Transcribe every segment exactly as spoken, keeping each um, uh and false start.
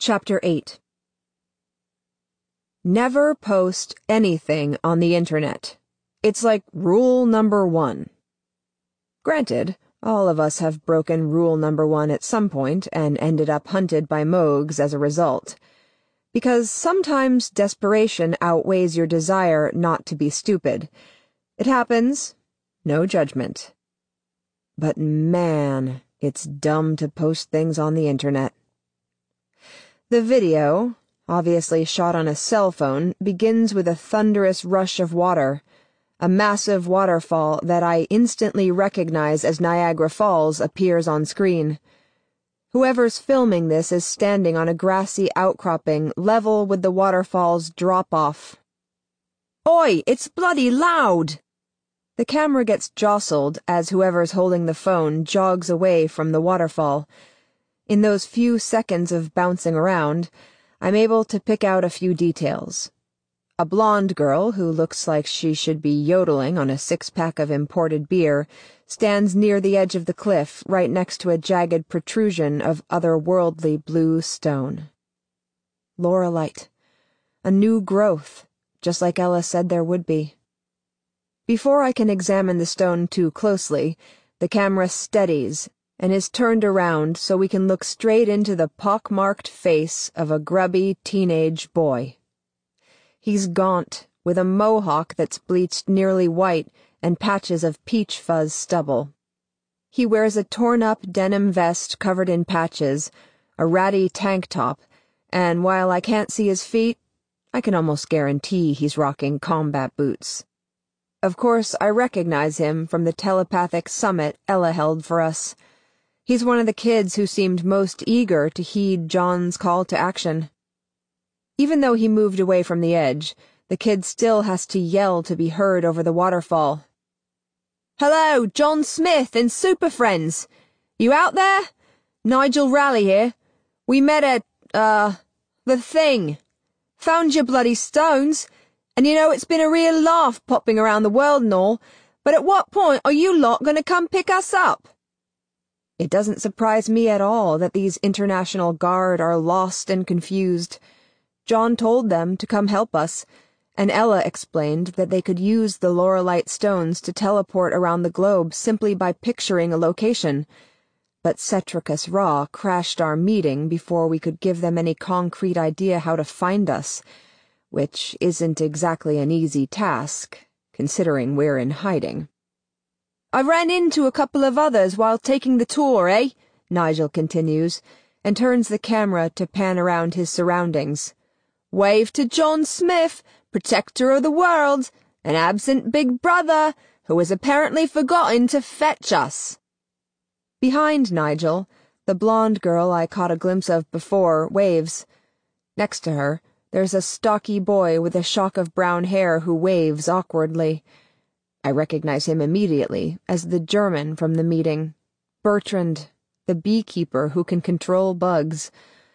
Chapter eight. Never post anything on the internet. It's like rule number one. Granted, all of us have broken rule number one at some point and ended up hunted by Moogs as a result. Because sometimes desperation outweighs your desire not to be stupid. It happens. No judgment. But man, it's dumb to post things on the internet. The video, obviously shot on a cell phone, begins with a thunderous rush of water. A massive waterfall that I instantly recognize as Niagara Falls appears on screen. Whoever's filming this is standing on a grassy outcropping level with the waterfall's drop-off. Oi, it's bloody loud! The camera gets jostled as whoever's holding the phone jogs away from the waterfall. In those few seconds of bouncing around, I'm able to pick out a few details. A blonde girl who looks like she should be yodeling on a six-pack of imported beer stands near the edge of the cliff right next to a jagged protrusion of otherworldly blue stone. Laurelite. A new growth, just like Ella said there would be. Before I can examine the stone too closely, the camera steadies and is turned around so we can look straight into the pockmarked face of a grubby teenage boy. He's gaunt, with a mohawk that's bleached nearly white and patches of peach fuzz stubble. He wears a torn-up denim vest covered in patches, a ratty tank top, and while I can't see his feet, I can almost guarantee he's rocking combat boots. Of course, I recognize him from the telepathic summit Ella held for us. He's one of the kids who seemed most eager to heed John's call to action. Even though he moved away from the edge, the kid still has to yell to be heard over the waterfall. "Hello, John Smith and Super Friends! You out there? Nigel Raleigh here. We met at, uh, the thing. Found your bloody stones, and you know it's been a real laugh popping around the world and all, but at what point are you lot going to come pick us up?" It doesn't surprise me at all that these International Guard are lost and confused. John told them to come help us, and Ella explained that they could use the Laurelite stones to teleport around the globe simply by picturing a location. But Cetricus Ra crashed our meeting before we could give them any concrete idea how to find us, which isn't exactly an easy task, considering we're in hiding. "I ran into a couple of others while taking the tour, eh?" Nigel continues, and turns the camera to pan around his surroundings. "Wave to John Smith, protector of the world, an absent big brother who has apparently forgotten to fetch us." Behind Nigel, the blonde girl I caught a glimpse of before waves. Next to her, there's a stocky boy with a shock of brown hair who waves awkwardly. I recognize him immediately as the German from the meeting, Bertrand, the beekeeper who can control bugs.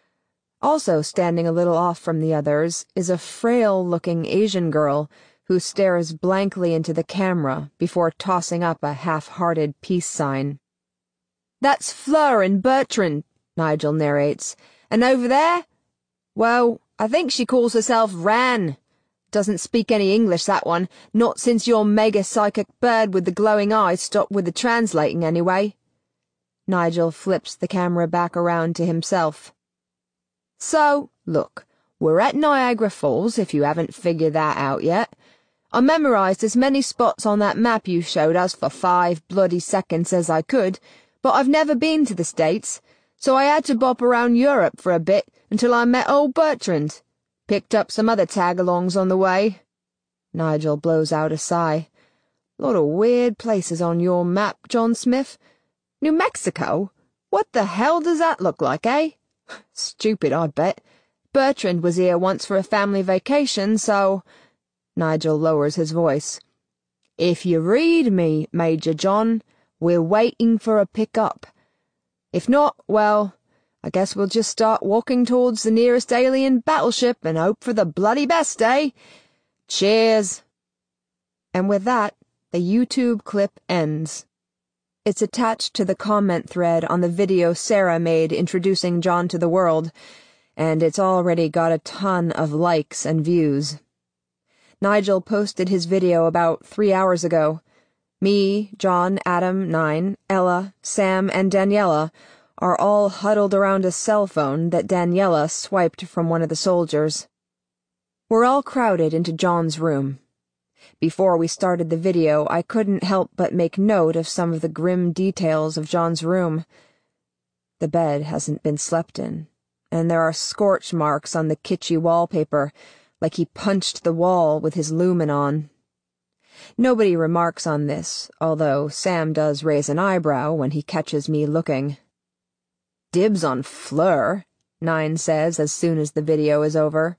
Also standing a little off from the others is a frail-looking Asian girl who stares blankly into the camera before tossing up a half-hearted peace sign. "That's Fleur and Bertrand," Nigel narrates. "And over there? Well, I think she calls herself Ran. Doesn't speak any English, that one, not since your mega-psychic bird with the glowing eyes stopped with the translating, anyway." Nigel flips the camera back around to himself. "So, look, we're at Niagara Falls, if you haven't figured that out yet. I memorized as many spots on that map you showed us for five bloody seconds as I could, but I've never been to the States, so I had to bop around Europe for a bit until I met old Bertrand. Picked up some other tag-alongs on the way." Nigel blows out a sigh. "Lot of weird places on your map, John Smith. New Mexico? What the hell does that look like, eh? Stupid, I bet. Bertrand was here once for a family vacation, so—" Nigel lowers his voice. "If you read me, Major John, we're waiting for a pick-up. If not, well, I guess we'll just start walking towards the nearest alien battleship and hope for the bloody best, eh? Cheers." And with that, the YouTube clip ends. It's attached to the comment thread on the video Sarah made introducing John to the world, and it's already got a ton of likes and views. Nigel posted his video about three hours ago. Me, John, Adam, Nine, Ella, Sam, and Daniela are all huddled around a cell phone that Daniela swiped from one of the soldiers. We're all crowded into John's room. Before we started the video, I couldn't help but make note of some of the grim details of John's room. The bed hasn't been slept in, and there are scorch marks on the kitschy wallpaper, like he punched the wall with his lumen on. Nobody remarks on this, although Sam does raise an eyebrow when he catches me looking. "Dibs on Fleur," Nine says as soon as the video is over.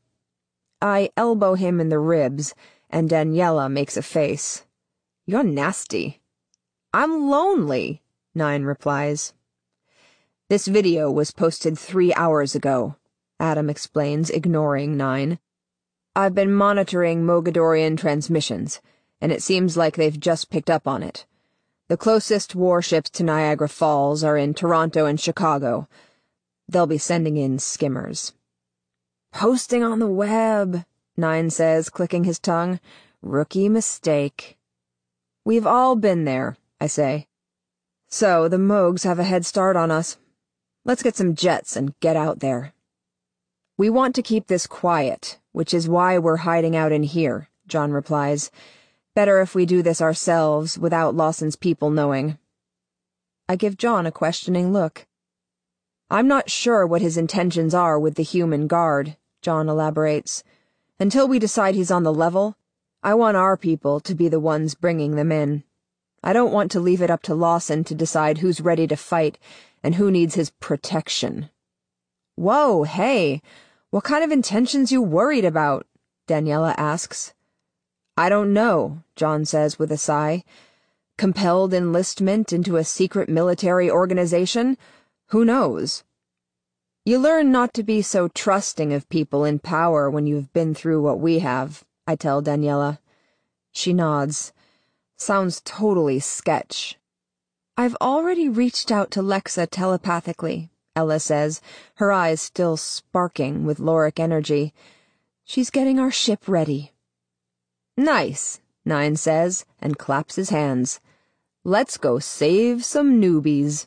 I elbow him in the ribs, and Daniela makes a face. "You're nasty." "I'm lonely," Nine replies. "This video was posted three hours ago," Adam explains, ignoring Nine. "I've been monitoring Mogadorian transmissions, and it seems like they've just picked up on it. The closest warships to Niagara Falls are in Toronto and Chicago. They'll be sending in skimmers." "Posting on the web," Nine says, clicking his tongue. "Rookie mistake." "We've all been there," I say. "So the Mogs have a head start on us. Let's get some jets and get out there." "We want to keep this quiet, which is why we're hiding out in here," John replies. "Better if we do this ourselves, without Lawson's people knowing." I give John a questioning look. "I'm not sure what his intentions are with the human guard," John elaborates. "Until we decide he's on the level, I want our people to be the ones bringing them in. I don't want to leave it up to Lawson to decide who's ready to fight and who needs his protection." "Whoa, hey, what kind of intentions you worried about?" Daniela asks. "I don't know," John says with a sigh. "Compelled enlistment into a secret military organization? Who knows?" "You learn not to be so trusting of people in power when you've been through what we have," I tell Daniela. She nods. Sounds totally sketch. "I've already reached out to Lexa telepathically," Ella says, her eyes still sparking with Loric energy. "She's getting our ship ready." "Nice," Nine says, and claps his hands. "Let's go save some newbies."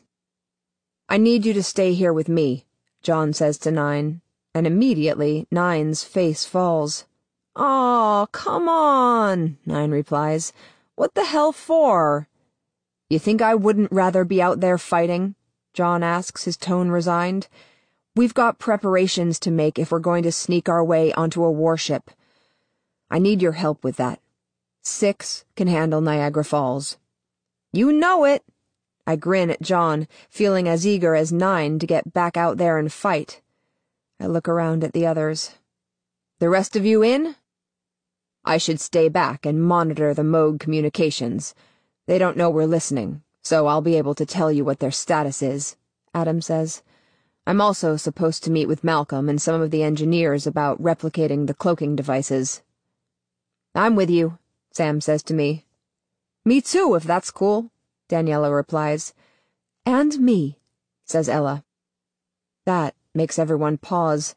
"I need you to stay here with me," John says to Nine, and immediately Nine's face falls. "Aw, come on," Nine replies. "What the hell for?" "You think I wouldn't rather be out there fighting?" John asks, his tone resigned. "We've got preparations to make if we're going to sneak our way onto a warship. I need your help with that. Six can handle Niagara Falls." "You know it." I grin at John, feeling as eager as Nine to get back out there and fight. I look around at the others. "The rest of you in?" "I should stay back and monitor the Moog communications. They don't know we're listening, so I'll be able to tell you what their status is," Adam says. "I'm also supposed to meet with Malcolm and some of the engineers about replicating the cloaking devices." "I'm with you," Sam says to me. "Me too, if that's cool," Daniela replies. "And me," says Ella. That makes everyone pause.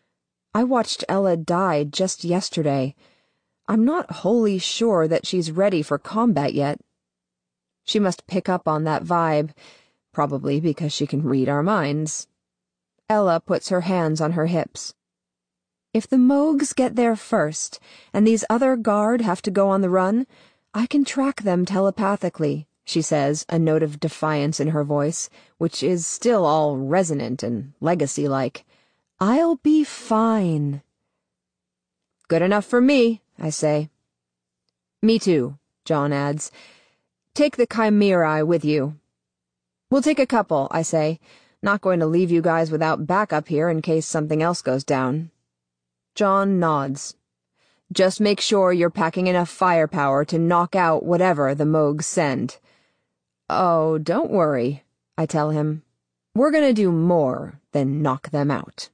I watched Ella die just yesterday. I'm not wholly sure that she's ready for combat yet. She must pick up on that vibe, probably because she can read our minds. Ella puts her hands on her hips. "If the Mogs get there first, and these other guard have to go on the run, I can track them telepathically," she says, a note of defiance in her voice, which is still all resonant and legacy-like. "I'll be fine." "Good enough for me," I say. "Me too," John adds. "Take the Chimerae with you." "We'll take a couple," I say. "Not going to leave you guys without backup here in case something else goes down." John nods. "Just make sure you're packing enough firepower to knock out whatever the Mogs send." "Oh, don't worry," I tell him. "We're gonna do more than knock them out."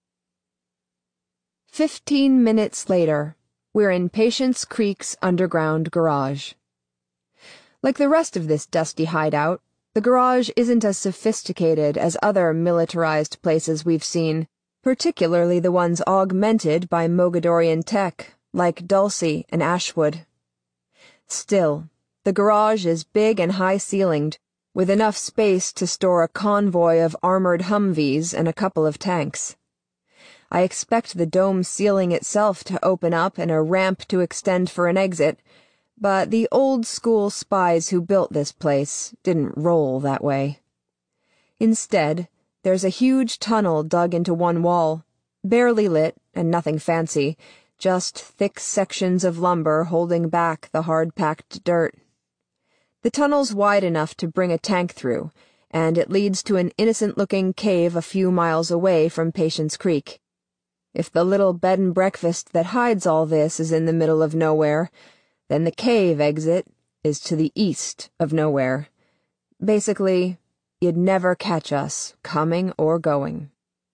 Fifteen minutes later, we're in Patience Creek's underground garage. Like the rest of this dusty hideout, the garage isn't as sophisticated as other militarized places we've seen. particularly the ones augmented by Mogadorian tech, like Dulcie and Ashwood. Still, the garage is big and high-ceilinged, with enough space to store a convoy of armored Humvees and a couple of tanks. I expect the dome ceiling itself to open up and a ramp to extend for an exit, but the old-school spies who built this place didn't roll that way. Instead, there's a huge tunnel dug into one wall, barely lit and nothing fancy, just thick sections of lumber holding back the hard-packed dirt. The tunnel's wide enough to bring a tank through, and it leads to an innocent-looking cave a few miles away from Patience Creek. If the little bed and breakfast that hides all this is in the middle of nowhere, then the cave exit is to the east of nowhere. Basically, you'd never catch us, coming or going.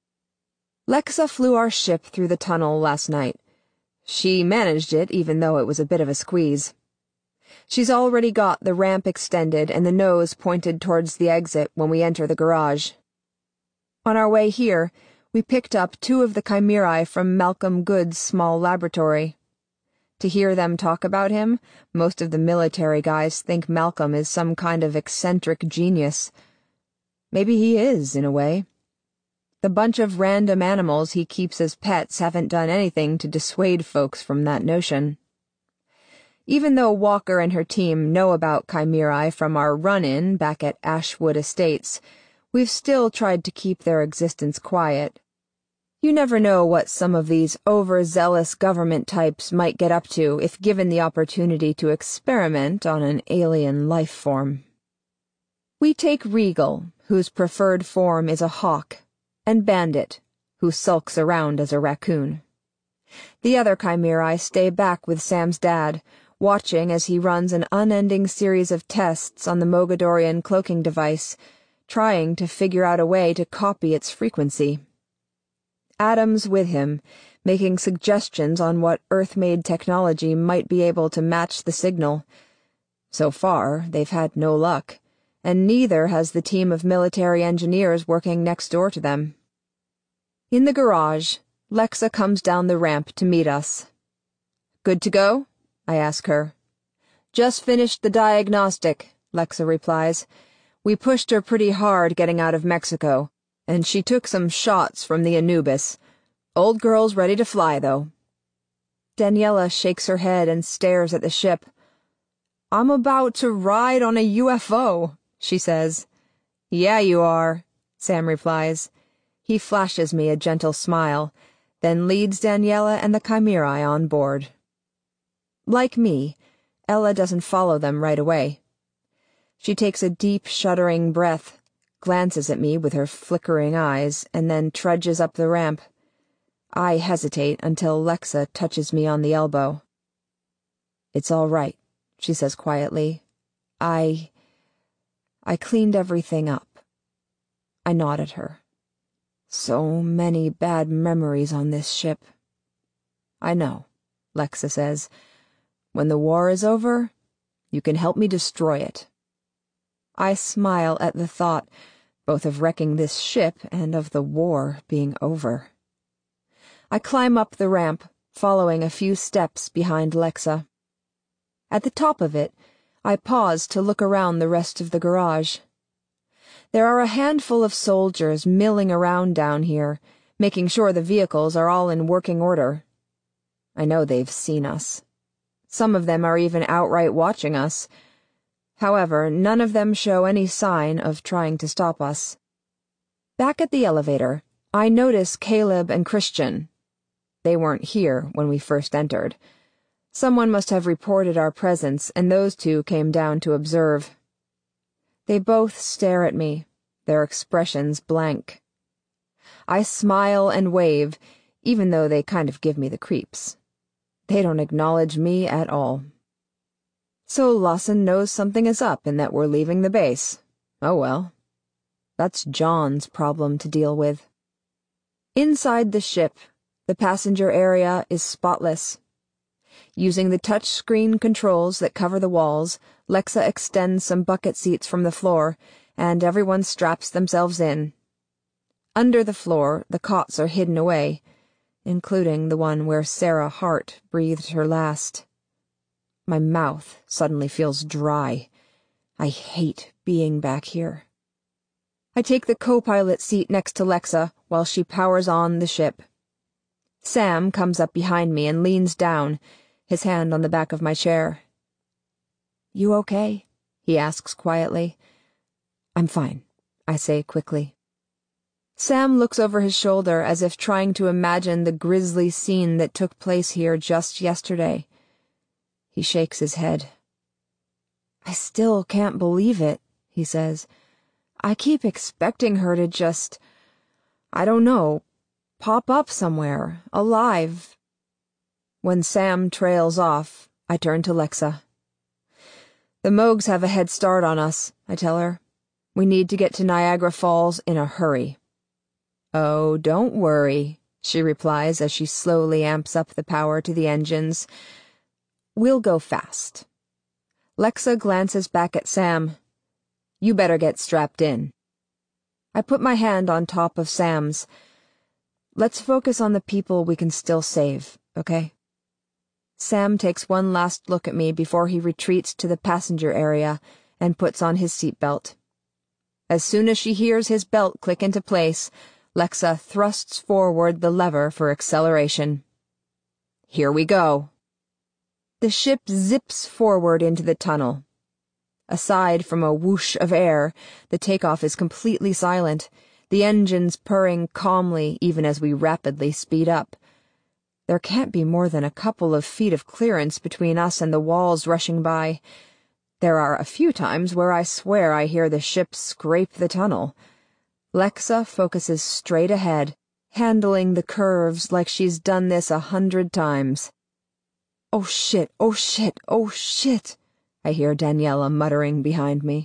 Lexa flew our ship through the tunnel last night. She managed it, even though it was a bit of a squeeze. She's already got the ramp extended and the nose pointed towards the exit when we enter the garage. On our way here, we picked up two of the Chimerae from Malcolm Good's small laboratory. To hear them talk about him, most of the military guys think Malcolm is some kind of eccentric genius. Maybe he is, in a way. The bunch of random animals he keeps as pets haven't done anything to dissuade folks from that notion. Even though Walker and her team know about Chimerae from our run-in back at Ashwood Estates, we've still tried to keep their existence quiet. You never know what some of these overzealous government types might get up to if given the opportunity to experiment on an alien life form. We take Regal, whose preferred form is a hawk, and Bandit, who sulks around as a raccoon. The other Chimerae stay back with Sam's dad, watching as he runs an unending series of tests on the Mogadorian cloaking device, trying to figure out a way to copy its frequency. Adam's with him, making suggestions on what Earth-made technology might be able to match the signal. So far, they've had no luck, and neither has the team of military engineers working next door to them. In the garage, Lexa comes down the ramp to meet us. "Good to go?" I ask her. "Just finished the diagnostic," Lexa replies. "We pushed her pretty hard getting out of Mexico, and she took some shots from the Anubis. Old girl's ready to fly, though." Daniela shakes her head and stares at the ship. "I'm about to ride on a U F O," she says. "Yeah, you are," Sam replies. He flashes me a gentle smile, then leads Daniela and the Chimerae on board. Like me, Ella doesn't follow them right away. She takes a deep, shuddering breath, glances at me with her flickering eyes, and then trudges up the ramp. I hesitate until Lexa touches me on the elbow. "It's all right," she says quietly. I... I cleaned everything up." I nod at her. "So many bad memories on this ship." "I know," Lexa says. "When the war is over, you can help me destroy it." I smile at the thought, both of wrecking this ship and of the war being over. I climb up the ramp, following a few steps behind Lexa. At the top of it, I pause to look around the rest of the garage. There are a handful of soldiers milling around down here, making sure the vehicles are all in working order. I know they've seen us. Some of them are even outright watching us. However, none of them show any sign of trying to stop us. Back at the elevator, I notice Caleb and Christian. They weren't here when we first entered. Someone must have reported our presence, and those two came down to observe. They both stare at me, their expressions blank. I smile and wave, even though they kind of give me the creeps. They don't acknowledge me at all. So Lawson knows something is up and that we're leaving the base. Oh well. That's John's problem to deal with. Inside the ship, the passenger area is spotless. Using the touch-screen controls that cover the walls, Lexa extends some bucket seats from the floor, and everyone straps themselves in. Under the floor, the cots are hidden away, including the one where Sarah Hart breathed her last. My mouth suddenly feels dry. I hate being back here. I take the co-pilot seat next to Lexa while she powers on the ship. Sam comes up behind me and leans down, his hand on the back of my chair. "You okay?" he asks quietly. "I'm fine," I say quickly. Sam looks over his shoulder as if trying to imagine the grisly scene that took place here just yesterday. He shakes his head. "I still can't believe it," he says. "I keep expecting her to just, I don't know, pop up somewhere, alive." When Sam trails off, I turn to Lexa. "The Mogs have a head start on us," I tell her. "We need to get to Niagara Falls in a hurry." "Oh, don't worry," she replies as she slowly amps up the power to the engines. "We'll go fast." Lexa glances back at Sam. "You better get strapped in." I put my hand on top of Sam's. "Let's focus on the people we can still save, okay?" Sam takes one last look at me before he retreats to the passenger area and puts on his seatbelt. As soon as she hears his belt click into place, Lexa thrusts forward the lever for acceleration. Here we go. The ship zips forward into the tunnel. Aside from a whoosh of air, the takeoff is completely silent, the engines purring calmly even as we rapidly speed up. There can't be more than a couple of feet of clearance between us and the walls rushing by. There are a few times where I swear I hear the ship scrape the tunnel. Lexa focuses straight ahead, handling the curves like she's done this a hundred times. "Oh shit, oh shit, oh shit," I hear Daniela muttering behind me.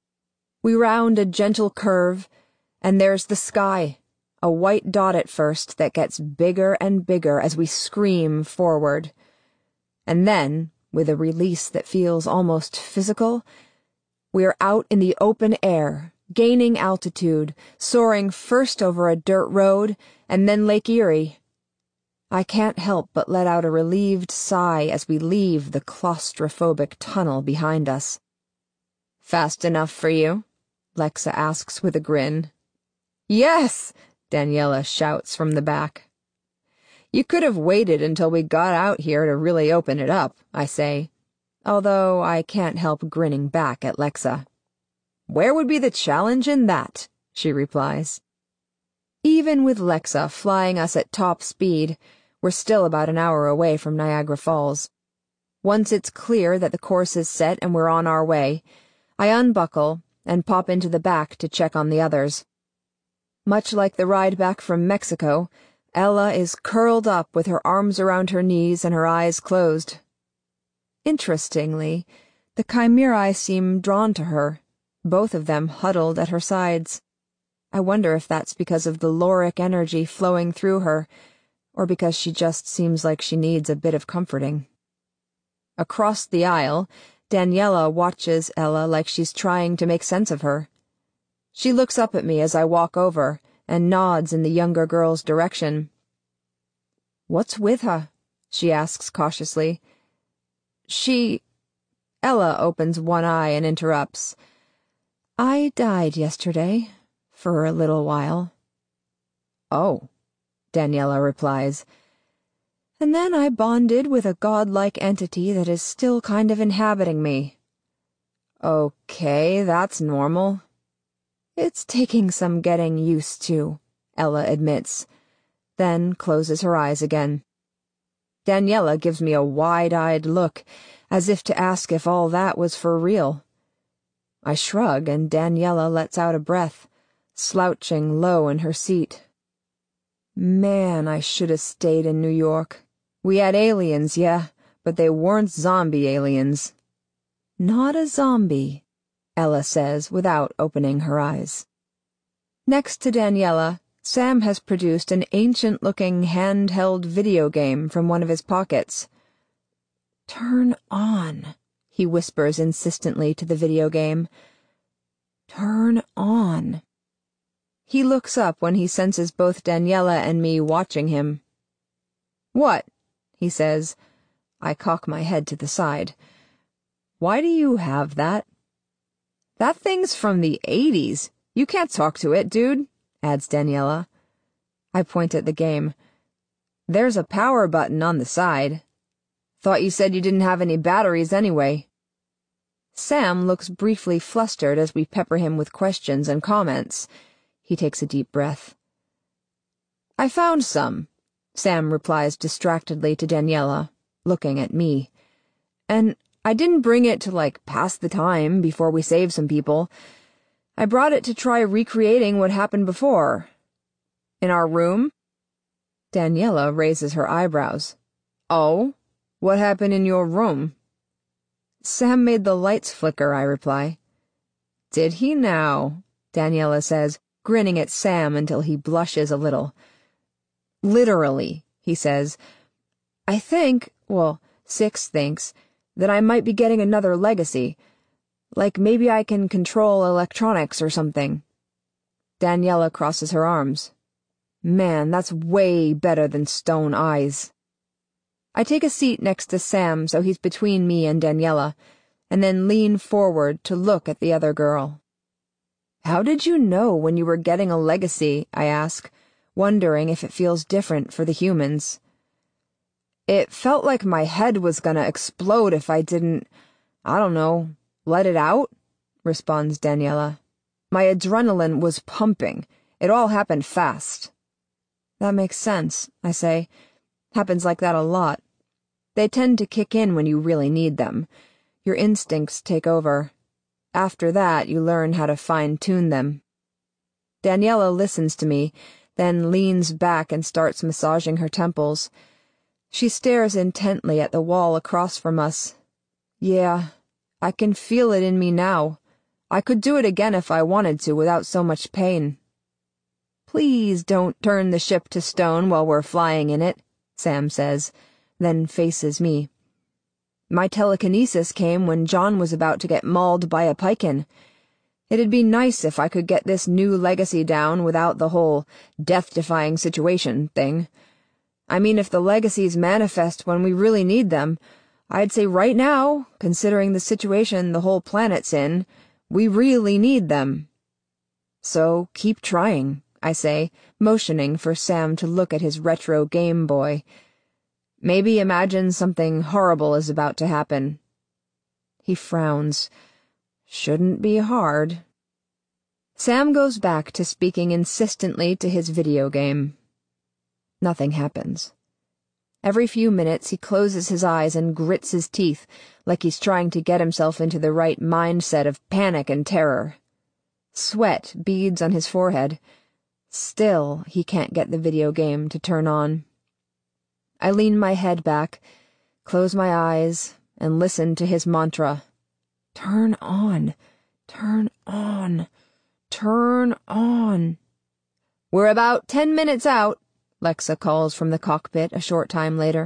We round a gentle curve, and there's the sky. A white dot at first that gets bigger and bigger as we scream forward. And then, with a release that feels almost physical, we're out in the open air, gaining altitude, soaring first over a dirt road and then Lake Erie. I can't help but let out a relieved sigh as we leave the claustrophobic tunnel behind us. "Fast enough for you?" Lexa asks with a grin. "Yes!" Daniela shouts from the back. "You could have waited until we got out here to really open it up," I say, although I can't help grinning back at Lexa. "Where would be the challenge in that?" she replies. Even with Lexa flying us at top speed, we're still about an hour away from Niagara Falls. Once it's clear that the course is set and we're on our way, I unbuckle and pop into the back to check on the others. Much like the ride back from Mexico, Ella is curled up with her arms around her knees and her eyes closed. Interestingly, the Chimerae seem drawn to her, both of them huddled at her sides. I wonder if that's because of the Loric energy flowing through her, or because she just seems like she needs a bit of comforting. Across the aisle, Daniela watches Ella like she's trying to make sense of her. She looks up at me as I walk over and nods in the younger girl's direction. "What's with her?" she asks cautiously. She... Ella opens one eye and interrupts. "I died yesterday, for a little while." "Oh," Daniela replies. "And then I bonded with a godlike entity that is still kind of inhabiting me." "Okay, that's normal." "It's taking some getting used to," Ella admits, then closes her eyes again. Daniela gives me a wide-eyed look, as if to ask if all that was for real. I shrug, and Daniela lets out a breath, slouching low in her seat. "Man, I should have stayed in New York. We had aliens, yeah, but they weren't zombie aliens." "Not a zombie," Ella says without opening her eyes. Next to Daniela, Sam has produced an ancient-looking hand-held video game from one of his pockets. "Turn on," he whispers insistently to the video game. "Turn on." He looks up when he senses both Daniela and me watching him. "What?" he says. I cock my head to the side. "Why do you have that?" "That thing's from the eighties. You can't talk to it, dude," adds Daniela. I point at the game. "There's a power button on the side. Thought you said you didn't have any batteries anyway." Sam looks briefly flustered as we pepper him with questions and comments. He takes a deep breath. "I found some," Sam replies distractedly to Daniela, looking at me. "And I didn't bring it to, like, pass the time before we save some people. I brought it to try recreating what happened before." "In our room?" Daniela raises her eyebrows. "Oh? What happened in your room?" "Sam made the lights flicker," I reply. "Did he now?" Daniela says, grinning at Sam until he blushes a little. "Literally," he says. "I think, well, Six thinks, that I might be getting another legacy. Like maybe I can control electronics or something." Daniela crosses her arms. "Man, that's way better than stone eyes." I take a seat next to Sam so he's between me and Daniela, and then lean forward to look at the other girl. "How did you know when you were getting a legacy?" I ask, wondering if it feels different for the humans. "It felt like my head was gonna explode if I didn't, I don't know, let it out," responds Daniela. "My adrenaline was pumping. It all happened fast." "That makes sense," I say. "Happens like that a lot. They tend to kick in when you really need them. Your instincts take over. After that, you learn how to fine-tune them." Daniela listens to me, then leans back and starts massaging her temples. She stares intently at the wall across from us. "Yeah, I can feel it in me now. I could do it again if I wanted to without so much pain." "Please don't turn the ship to stone while we're flying in it," Sam says, then faces me. "My telekinesis came when John was about to get mauled by a Piken. It'd be nice if I could get this new legacy down without the whole death-defying situation thing. I mean, if the legacies manifest when we really need them, I'd say right now, considering the situation the whole planet's in, we really need them." "So keep trying," I say, motioning for Sam to look at his retro Game Boy. "Maybe imagine something horrible is about to happen." He frowns. "Shouldn't be hard." Sam goes back to speaking insistently to his video game. Nothing happens. Every few minutes he closes his eyes and grits his teeth, like he's trying to get himself into the right mindset of panic and terror. Sweat beads on his forehead. Still, he can't get the video game to turn on. I lean my head back, close my eyes, and listen to his mantra. Turn on, turn on, turn on. "We're about ten minutes out," Lexa calls from the cockpit a short time later.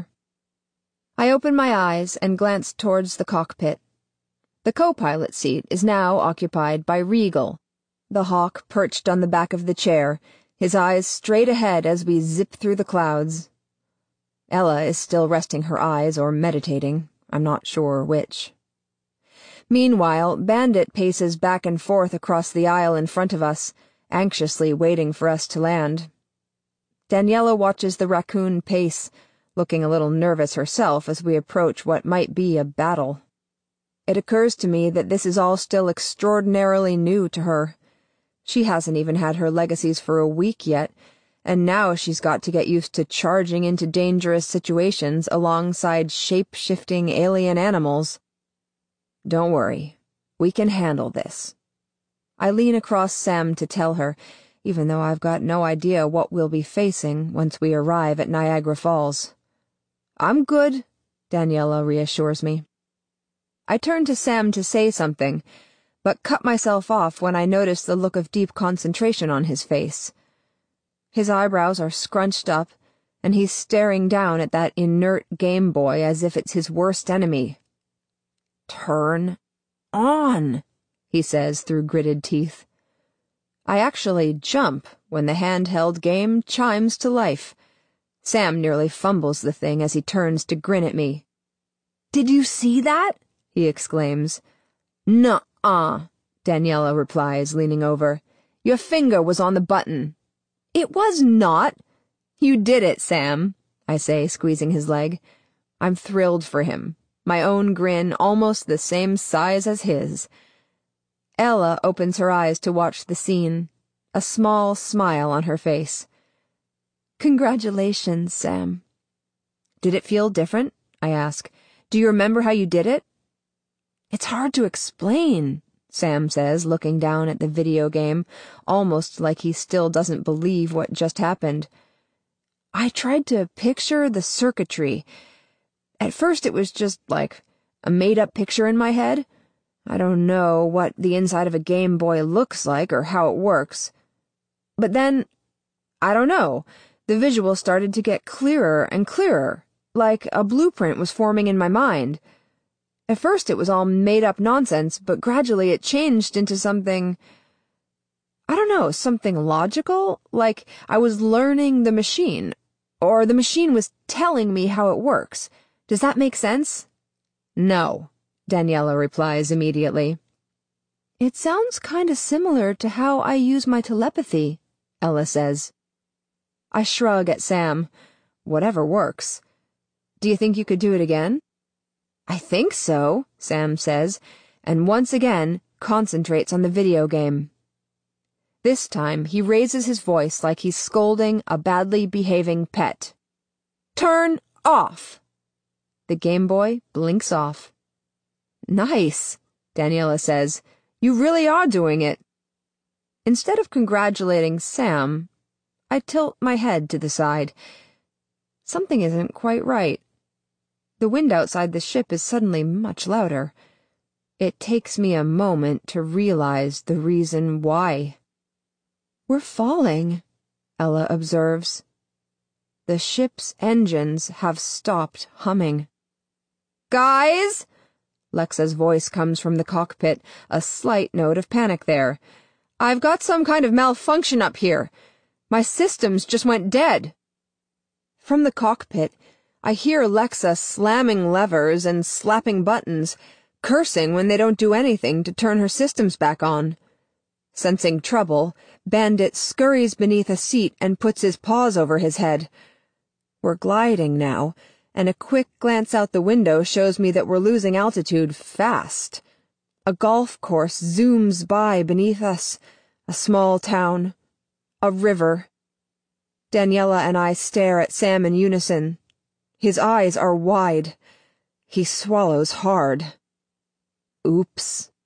I open my eyes and glance towards the cockpit. The co-pilot seat is now occupied by Regal, the hawk perched on the back of the chair, his eyes straight ahead as we zip through the clouds. Ella is still resting her eyes or meditating, I'm not sure which. Meanwhile, Bandit paces back and forth across the aisle in front of us, anxiously waiting for us to land. Daniela watches the raccoon pace, looking a little nervous herself as we approach what might be a battle. It occurs to me that this is all still extraordinarily new to her. She hasn't even had her legacies for a week yet, and now she's got to get used to charging into dangerous situations alongside shape-shifting alien animals. "Don't worry, we can handle this." I lean across Sam to tell her, even though I've got no idea what we'll be facing once we arrive at Niagara Falls. "I'm good," Daniela reassures me. I turn to Sam to say something, but cut myself off when I notice the look of deep concentration on his face. His eyebrows are scrunched up, and he's staring down at that inert Game Boy as if it's his worst enemy. "Turn on," he says through gritted teeth. I actually jump when the handheld game chimes to life. Sam nearly fumbles the thing as he turns to grin at me. "Did you see that?" he exclaims. "Nuh-uh," Daniela replies, leaning over. "Your finger was on the button." "It was not." "You did it, Sam," I say, squeezing his leg. I'm thrilled for him, my own grin almost the same size as his. Ella opens her eyes to watch the scene, a small smile on her face. "Congratulations, Sam." "Did it feel different?" I ask. "Do you remember how you did it?" "It's hard to explain," Sam says, looking down at the video game, almost like he still doesn't believe what just happened. "I tried to picture the circuitry. At first it was just like a made-up picture in my head. I don't know what the inside of a Game Boy looks like or how it works. But then, I don't know, the visual started to get clearer and clearer, like a blueprint was forming in my mind. At first it was all made-up nonsense, but gradually it changed into something, I don't know, something logical, like I was learning the machine, or the machine was telling me how it works. Does that make sense?" "No," Daniela replies immediately. "It sounds kind of similar to how I use my telepathy," Ella says. I shrug at Sam. Whatever works. "Do you think you could do it again?" "I think so," Sam says, and once again concentrates on the video game. This time he raises his voice like he's scolding a badly behaving pet. "Turn off!" The Game Boy blinks off. "Nice," Daniela says. "You really are doing it." Instead of congratulating Sam, I tilt my head to the side. Something isn't quite right. The wind outside the ship is suddenly much louder. It takes me a moment to realize the reason why. "We're falling," Ella observes. The ship's engines have stopped humming. "Guys!" Lexa's voice comes from the cockpit, a slight note of panic there. "I've got some kind of malfunction up here. My systems just went dead." From the cockpit, I hear Lexa slamming levers and slapping buttons, cursing when they don't do anything to turn her systems back on. Sensing trouble, Bandit scurries beneath a seat and puts his paws over his head. We're gliding now, and a quick glance out the window shows me that we're losing altitude fast. A golf course zooms by beneath us, a small town, a river. Daniela and I stare at Sam in unison. His eyes are wide. He swallows hard. Oops.